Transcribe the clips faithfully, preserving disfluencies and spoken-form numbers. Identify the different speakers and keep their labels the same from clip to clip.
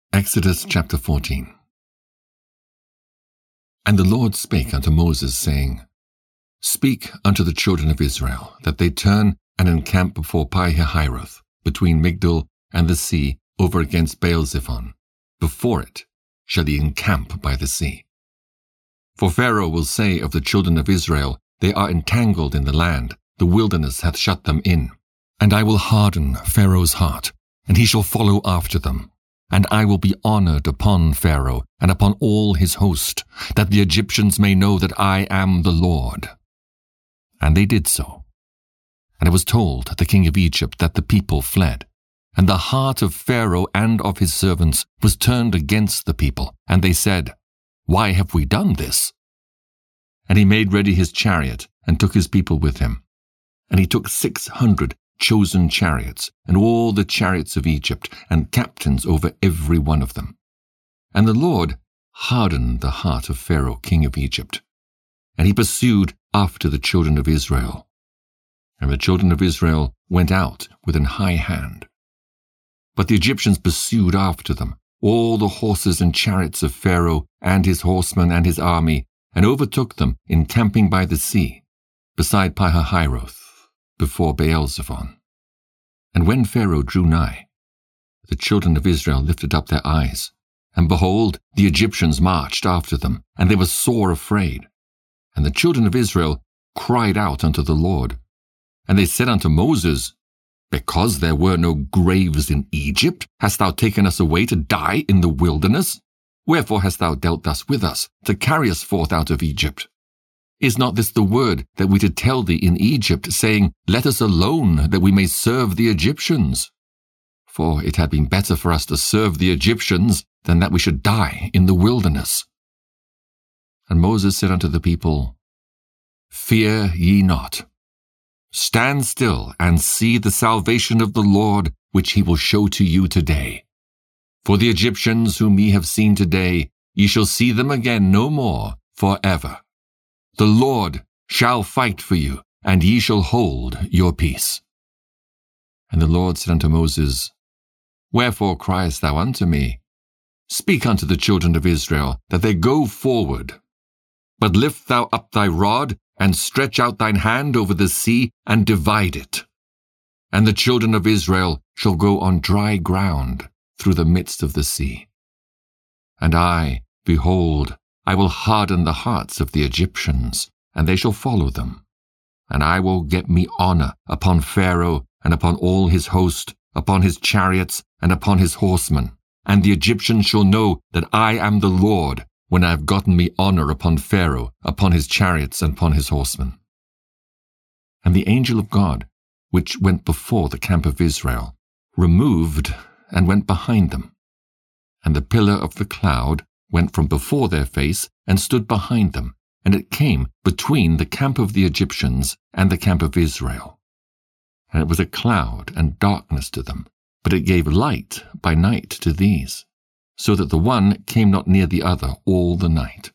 Speaker 1: Exodus chapter fourteen. And the Lord spake unto Moses, saying, Speak unto the children of Israel, that they turn and encamp before Pi-hahiroth, between Migdol and the sea, over against Baal-zephon. Before it shall ye encamp by the sea. For Pharaoh will say of the children of Israel, They are entangled in the land, the wilderness hath shut them in. And I will harden Pharaoh's heart, and he shall follow after them. And I will be honored upon Pharaoh and upon all his host, that the Egyptians may know that I am the Lord. And they did so. And it was told the king of Egypt that the people fled. And the heart of Pharaoh and of his servants was turned against the people, and they said, Why have we done this? And he made ready his chariot, and took his people with him. And he took six hundred chosen chariots, and all the chariots of Egypt, and captains over every one of them. And the Lord hardened the heart of Pharaoh king of Egypt, and he pursued after the children of Israel. And the children of Israel went out with an high hand. But the Egyptians pursued after them, all the horses and chariots of Pharaoh, and his horsemen and his army, and overtook them encamping by the sea, beside Pi-hahiroth, before Baal-zephon. And when Pharaoh drew nigh, the children of Israel lifted up their eyes, and behold, the Egyptians marched after them, and they were sore afraid. And the children of Israel cried out unto the Lord. And they said unto Moses, Because there were no graves in Egypt, hast thou taken us away to die in the wilderness? Wherefore hast thou dealt thus with us, to carry us forth out of Egypt? Is not this the word that we did tell thee in Egypt, saying, Let us alone, that we may serve the Egyptians? For it had been better for us to serve the Egyptians than that we should die in the wilderness. And Moses said unto the people, Fear ye not. Stand still and see the salvation of the Lord, which he will show to you today. For the Egyptians whom ye have seen today, ye shall see them again no more for ever. The Lord shall fight for you, and ye shall hold your peace. And the Lord said unto Moses, Wherefore criest thou unto me? Speak unto the children of Israel, that they go forward. But lift thou up thy rod, and stretch out thine hand over the sea, and divide it. And the children of Israel shall go on dry ground through the midst of the sea. And I, behold, I will harden the hearts of the Egyptians, and they shall follow them. And I will get me honor upon Pharaoh, and upon all his host, upon his chariots, and upon his horsemen. And the Egyptians shall know that I am the Lord, when I have gotten me honor upon Pharaoh, upon his chariots, and upon his horsemen. And the angel of God, which went before the camp of Israel, removed and went behind them. And the pillar of the cloud went from before their face, and stood behind them, and it came between the camp of the Egyptians and the camp of Israel. And it was a cloud and darkness to them, but it gave light by night to these, so that the one came not near the other all the night.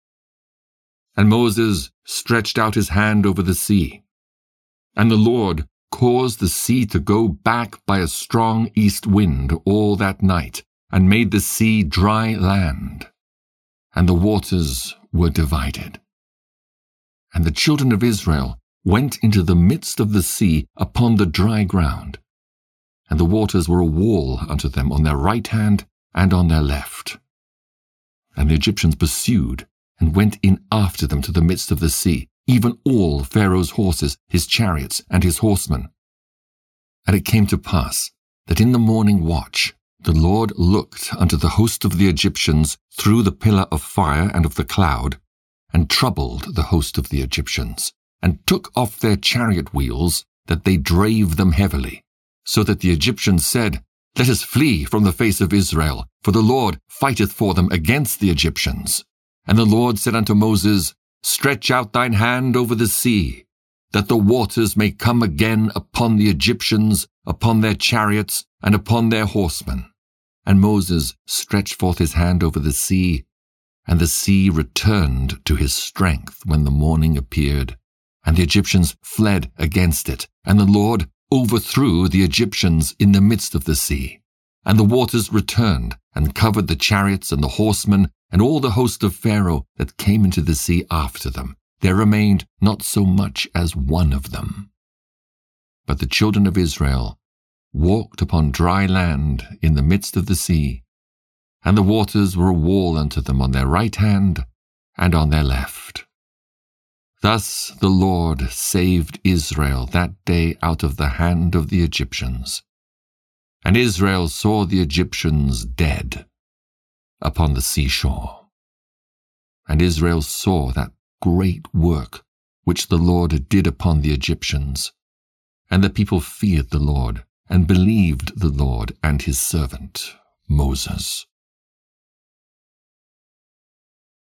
Speaker 1: And Moses stretched out his hand over the sea, and the Lord caused the sea to go back by a strong east wind all that night, and made the sea dry land, and the waters were divided. And the children of Israel went into the midst of the sea upon the dry ground, and the waters were a wall unto them on their right hand and on their left. And the Egyptians pursued, and went in after them to the midst of the sea, even all Pharaoh's horses, his chariots, and his horsemen. And it came to pass that in the morning watch the Lord looked unto the host of the Egyptians through the pillar of fire and of the cloud, and troubled the host of the Egyptians, and took off their chariot wheels, that they drave them heavily, so that the Egyptians said, Let us flee from the face of Israel, for the Lord fighteth for them against the Egyptians. And the Lord said unto Moses, Stretch out thine hand over the sea, that the waters may come again upon the Egyptians, upon their chariots, and upon their horsemen. And Moses stretched forth his hand over the sea, and the sea returned to his strength when the morning appeared, and the Egyptians fled against it, and the Lord overthrew the Egyptians in the midst of the sea. And the waters returned, and covered the chariots and the horsemen and all the host of Pharaoh that came into the sea after them. There remained not so much as one of them. But the children of Israel walked upon dry land in the midst of the sea, and the waters were a wall unto them on their right hand and on their left. Thus the Lord saved Israel that day out of the hand of the Egyptians. And Israel saw the Egyptians dead upon the seashore. And Israel saw that great work which the Lord did upon the Egyptians. And the people feared the Lord, and believed the Lord and his servant Moses.